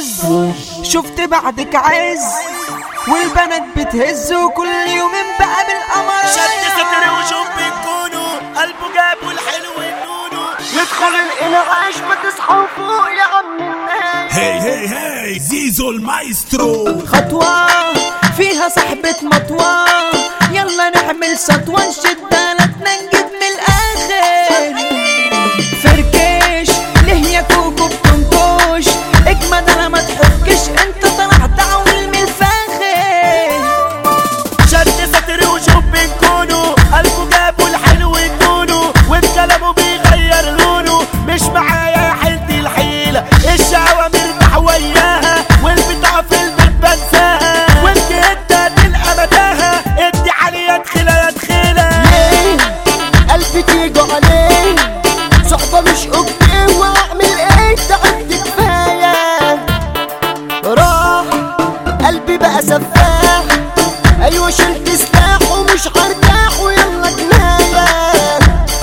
شفت بعدك عز والبنات بتهز وكل يومين بقى بالقمر شد ستر وشوف بتكونوا قلبه جاب والحلو النونو ندخل الانعاش ما تصحوا فوق يا عم الناس. هي زيزو المايسترو. خطوة فيها صاحبة مطوة يلا نعمل سطوة نشد بلدنا نجيب من الآخر. فركش ليه يا كوكو بتنكش اجمد انا ما تحكش انت طلعت عويل من الفاخر. شد ستر وشوف بنكونوا قلبه جاب والحلو النونو وبكلامه بيغير لونه مش معايا حيلتي الحيلة الشعوة مرتاح وياها والبتاع في البيت بنساها وانت انت تلقى مداها ادي عليا دخلة ليه قلبي تيجي عليه صحبة مش اوكي واعمل ايه تعبت كفاية راح قلبي بقى سفاح ايوه شلت سلاح ومش هرتاح ويلا جناية.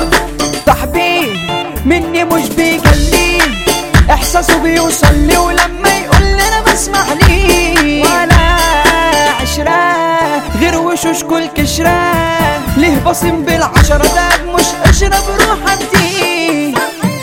صاحبي مني مش بيجلي احساسه بيوصل لي ولما يقول لي انا بسمع ليه ولا عشرة غير وشوش كل كشرة ليه بصم بالعشرة ده مش اشرب روح ابدي.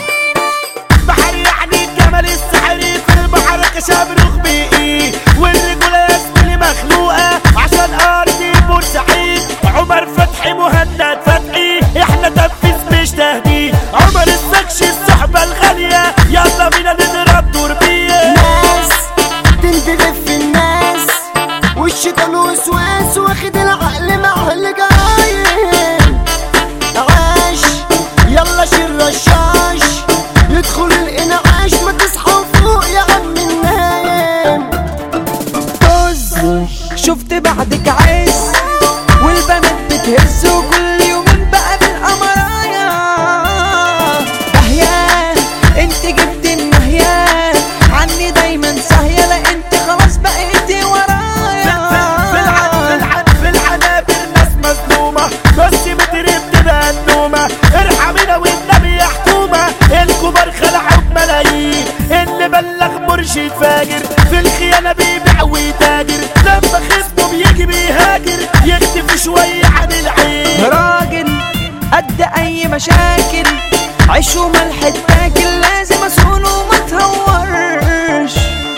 بحر يعني الجمل السحري في البحر كشابروخ بيقي والرجولة يا زميلي مخلوقة عشان ارضي بورسعيد. عمر فتحي مهند فتحي احنا تنفيذ مش تهديد. عمر السكش الصحبة الغالية يلا بينا نضرب توربية. ناس تندلف في الناس والشيطان وسواس واخد العقل مع الجايين. عاش يلا شيل رشاش يدخل الانعاش ما تصحوا فوق يا عم النايم. شفت بعدك عز والبنات بتهز وكل يومين بقى بالقمرايا. دهيا انت جبت النهيا عني دايما سهية لا انت خلاص بقيتي ورايا. في العنابر ناس مظلومة بس متري بتبقى النومة ارحمينا والنبي يا حكومة. الكبار خلعوا بملايين اللي بلغ مرشد فاجر في الخيانة بيبيع ويتاجر لما خصمه بيجي بيهاجر يختفي شوية عن العين. راجل قد اي مشاكل عيش وملح التاكل لازم اسون وما تهورش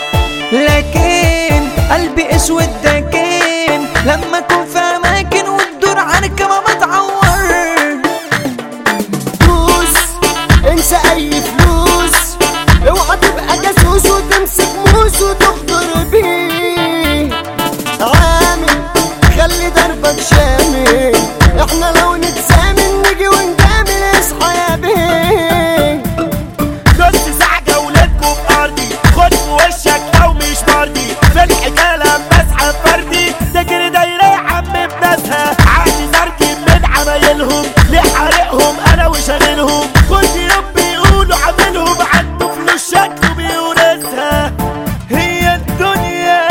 لكن قلبي اسود داكن لما اكون في اماكن وتدور عنك ما تعور. فلوس انسى اي فلوس اوعى تبقى جاسوس وتمسك موس وتخضر بيه. عامل خلي دربك شامل احنا لو نتسامل نيجي ونجامل اصحى يا بيه. نص ساعة جولتكم بأرضي خد في وشك لو مش مرضي في الحكاية لما اسحب فردي تجري دايرة يا عم بناسها عقلي زرجي من عمايلهم ليه حارقهم انا وشاغلهم كل يوم بيقولوا عاملهم عنده فلوس شكله بيورثها. هي الدنيا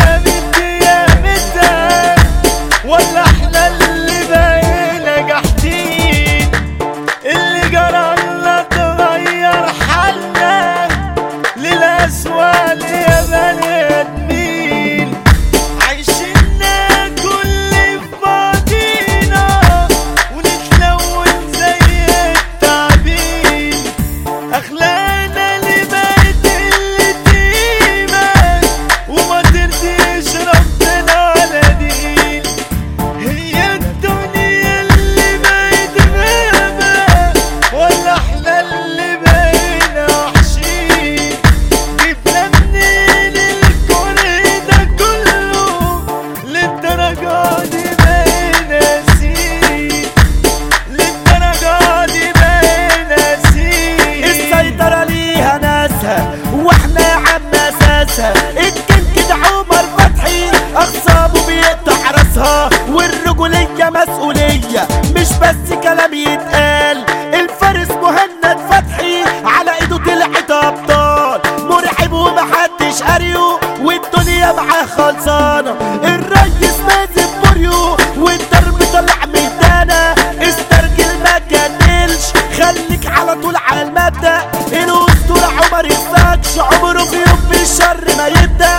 متها ولا احنا اللي بقينا جاحدين اللي جرى لنا تغير حالنا للأسوأ يا بني ادمين. عايشيننا كل في بعضينا ونتلون زي التعبين اخلاقنا اللي بقت اللي قيمة وما ترضيش ربنا على دين. هي الدنيا اللي بقت غابة ولا احنا اللي بقينا وحشين. جبنا منين الكون ده كله للدرجة دي بقينا نسيت للدرجة دي بقينا نسيت. السيطرة ليها ناسها واحنا يا عم اساسها. الكن كده عمر فتحي اخصابه بيقطع راسها والرجولية مسؤولية مش بس كلام يتقال. الفارس مهند فتحي على ايده طلعت ابطال مرعب ومحدش قاريه والدنيا معاه خلصانة. الريس مازن بوريو والضرب طلع ميدانا استرجل ما تجادلش خليك على طول على المبدأ. الاسطورة عمر السكش عمره في يوم بالشر ما يبدأ.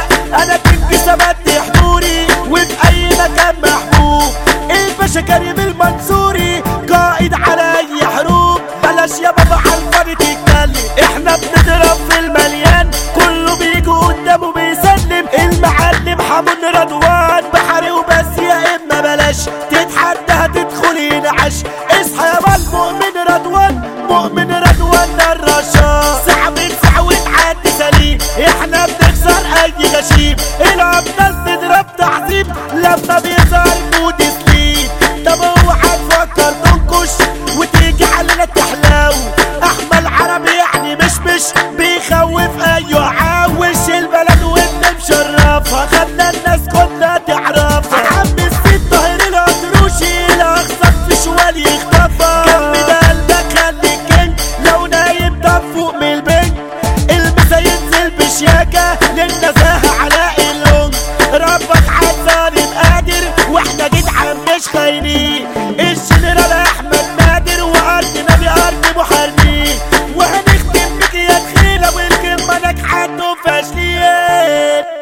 بيخوف ايوه عاوش البلد وانت مشرفها خدنا الناس كنا تعرفها عم السيد طاهر الأطروشي الاخصم في شوال يخطفها جنب ده قلبك خليك كينج لو نايم طب فوق من البنك المسا ينزل بشياكة للنزاهة علاء اللون ربك عالظالم قادر واحنا جدعان مش خاينين الجنرال احمد نادر وارضنا بارض محاربين وهنختم بك يا دخيلة والكلمة ناجحة انتم فاشلين